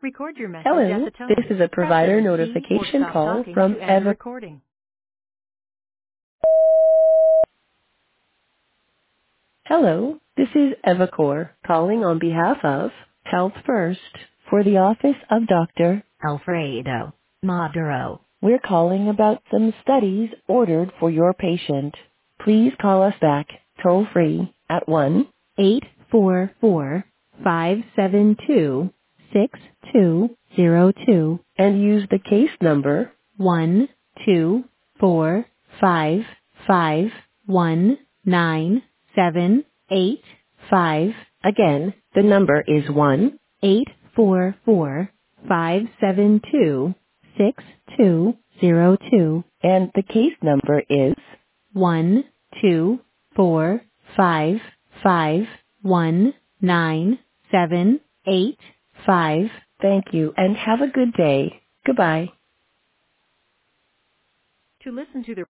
Record your message at Hello, the this tone. is a Press provider any key or notification stop call talking from to end the Ever. recording. Hello, this is Evacor calling on behalf of Health First for the office of Dr. Alfredo Maduro. We're calling about some studies ordered for your patient. Please call us back toll free at 1-844-572-6202 and use the case number 124551975. Again, the number is 1-844-572-6202 and the case number is 124551975. Thank you and have a good day. Goodbye. To listen to the